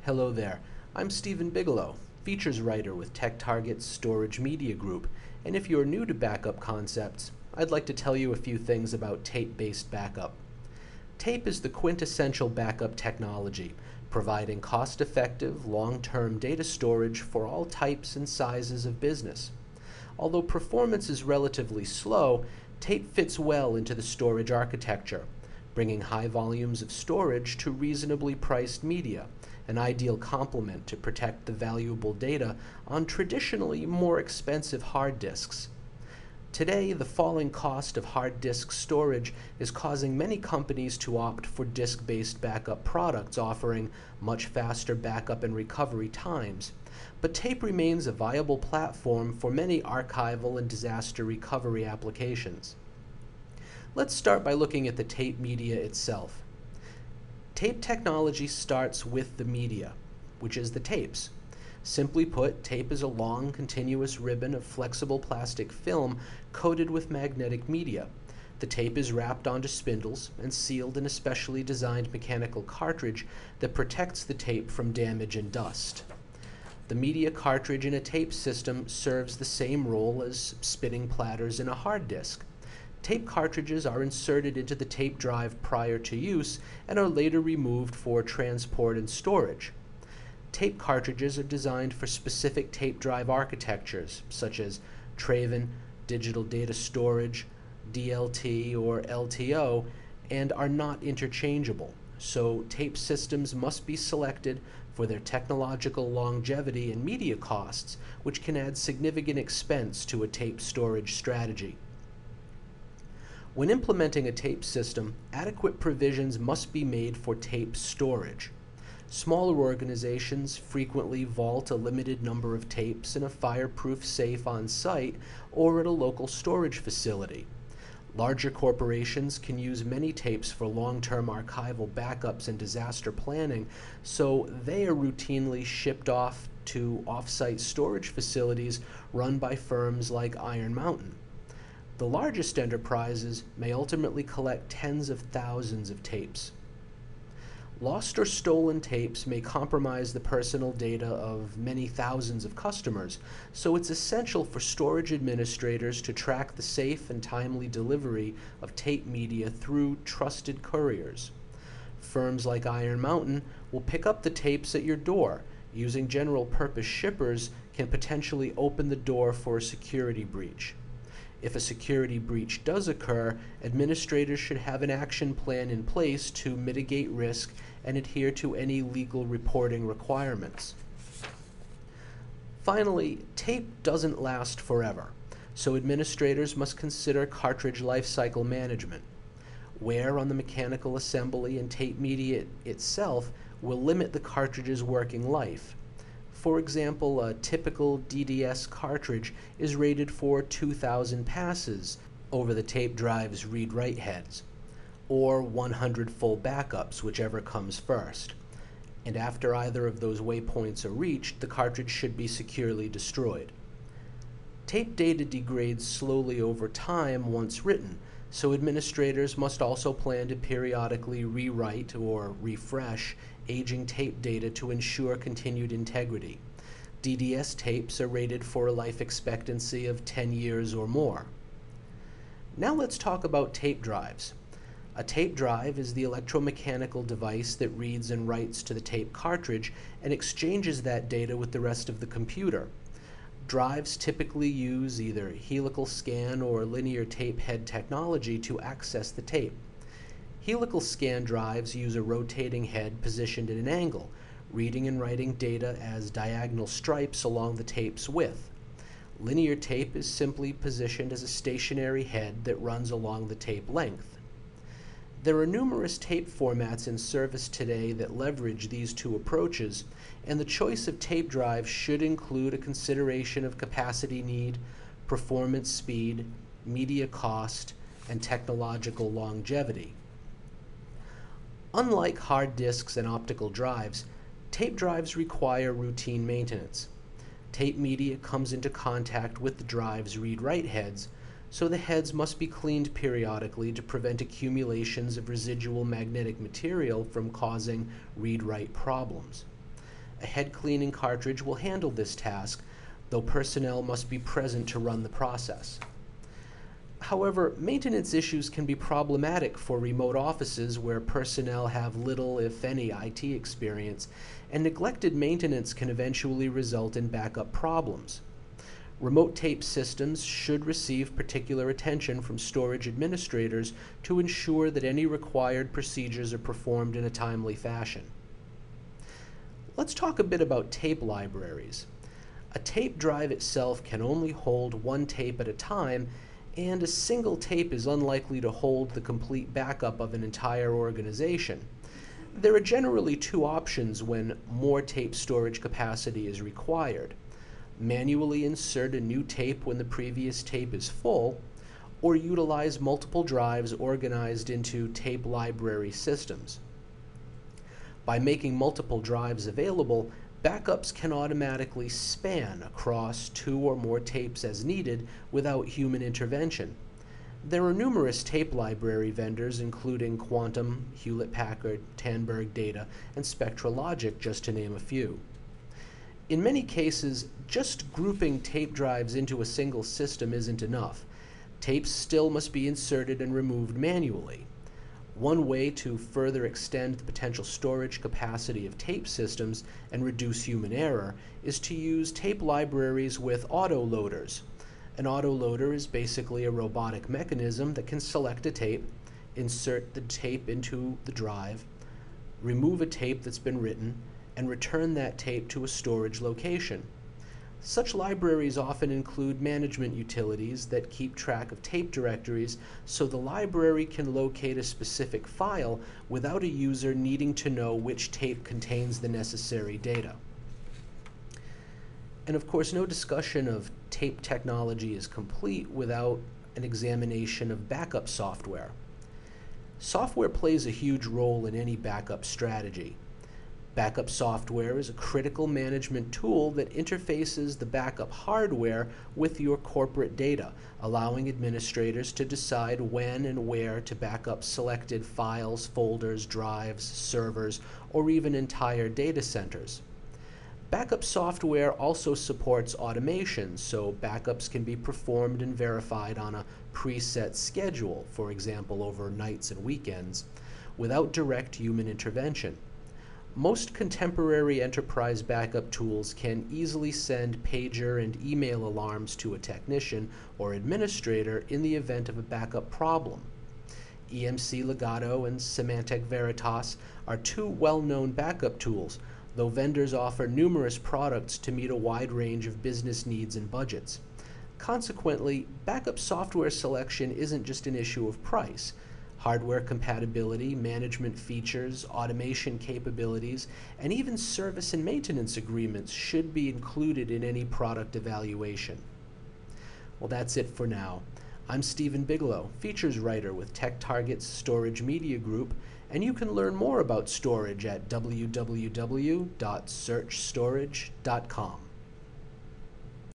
Hello there, I'm Stephen Bigelow, features writer with TechTarget's Storage Media Group, and if you're new to backup concepts, I'd like to tell you a few things about tape-based backup. Tape is the quintessential backup technology, providing cost-effective, long-term data storage for all types and sizes of business. Although performance is relatively slow, tape fits well into the storage architecture, bringing high volumes of storage to reasonably priced media, an ideal complement to protect the valuable data on traditionally more expensive hard disks. Today, the falling cost of hard disk storage is causing many companies to opt for disk-based backup products offering much faster backup and recovery times. But tape remains a viable platform for many archival and disaster recovery applications. Let's start by looking at the tape media itself. Tape technology starts with the media, which is the tapes. Simply put, tape is a long, continuous ribbon of flexible plastic film coated with magnetic media. The tape is wrapped onto spindles and sealed in a specially designed mechanical cartridge that protects the tape from damage and dust. The media cartridge in a tape system serves the same role as spinning platters in a hard disk. Tape cartridges are inserted into the tape drive prior to use and are later removed for transport and storage. Tape cartridges are designed for specific tape drive architectures, such as Traven, Digital Data Storage, DLT, or LTO, and are not interchangeable, so tape systems must be selected for their technological longevity and media costs, which can add significant expense to a tape storage strategy. When implementing a tape system, adequate provisions must be made for tape storage. Smaller organizations frequently vault a limited number of tapes in a fireproof safe on site or at a local storage facility. Larger corporations can use many tapes for long-term archival backups and disaster planning, so they are routinely shipped off to off-site storage facilities run by firms like Iron Mountain. The largest enterprises may ultimately collect tens of thousands of tapes. Lost or stolen tapes may compromise the personal data of many thousands of customers, so it's essential for storage administrators to track the safe and timely delivery of tape media through trusted couriers. Firms like Iron Mountain will pick up the tapes at your door. Using general-purpose shippers can potentially open the door for a security breach. If a security breach does occur, administrators should have an action plan in place to mitigate risk and adhere to any legal reporting requirements. Finally, tape doesn't last forever, so administrators must consider cartridge lifecycle management. Wear on the mechanical assembly and tape media itself will limit the cartridge's working life. For example, a typical DDS cartridge is rated for 2,000 passes over the tape drive's read-write heads, or 100 full backups, whichever comes first. And after either of those waypoints are reached, the cartridge should be securely destroyed. Tape data degrades slowly over time once written, so administrators must also plan to periodically rewrite or refresh aging tape data to ensure continued integrity. DDS tapes are rated for a life expectancy of 10 years or more. Now let's talk about tape drives. A tape drive is the electromechanical device that reads and writes to the tape cartridge and exchanges that data with the rest of the computer. Drives typically use either helical scan or linear tape head technology to access the tape. Helical scan drives use a rotating head positioned at an angle, reading and writing data as diagonal stripes along the tape's width. Linear tape is simply positioned as a stationary head that runs along the tape length. There are numerous tape formats in service today that leverage these two approaches, and the choice of tape drive should include a consideration of capacity need, performance speed, media cost, and technological longevity. Unlike hard disks and optical drives, tape drives require routine maintenance. Tape media comes into contact with the drive's read-write heads, so the heads must be cleaned periodically to prevent accumulations of residual magnetic material from causing read-write problems. A head cleaning cartridge will handle this task, though personnel must be present to run the process. However, maintenance issues can be problematic for remote offices where personnel have little, if any, IT experience, and neglected maintenance can eventually result in backup problems. Remote tape systems should receive particular attention from storage administrators to ensure that any required procedures are performed in a timely fashion. Let's talk a bit about tape libraries. A tape drive itself can only hold one tape at a time, and a single tape is unlikely to hold the complete backup of an entire organization. There are generally two options when more tape storage capacity is required: manually insert a new tape when the previous tape is full, or utilize multiple drives organized into tape library systems. By making multiple drives available, backups can automatically span across two or more tapes as needed without human intervention. There are numerous tape library vendors including Quantum, Hewlett-Packard, Tandberg Data, and SpectraLogic, just to name a few. In many cases, just grouping tape drives into a single system isn't enough. Tapes still must be inserted and removed manually. One way to further extend the potential storage capacity of tape systems and reduce human error is to use tape libraries with autoloaders. An autoloader is basically a robotic mechanism that can select a tape, insert the tape into the drive, remove a tape that's been written, and return that tape to a storage location. Such libraries often include management utilities that keep track of tape directories, so the library can locate a specific file without a user needing to know which tape contains the necessary data. And of course, no discussion of tape technology is complete without an examination of backup software. Software plays a huge role in any backup strategy. Backup software is a critical management tool that interfaces the backup hardware with your corporate data, allowing administrators to decide when and where to back up selected files, folders, drives, servers, or even entire data centers. Backup software also supports automation, so backups can be performed and verified on a preset schedule, for example over nights and weekends, without direct human intervention. Most contemporary enterprise backup tools can easily send pager and email alarms to a technician or administrator in the event of a backup problem. EMC Legato and Symantec Veritas are two well-known backup tools, though vendors offer numerous products to meet a wide range of business needs and budgets. Consequently, backup software selection isn't just an issue of price. Hardware compatibility, management features, automation capabilities, and even service and maintenance agreements should be included in any product evaluation. Well, that's it for now. I'm Stephen Bigelow, features writer with TechTarget's Storage Media Group, and you can learn more about storage at www.searchstorage.com.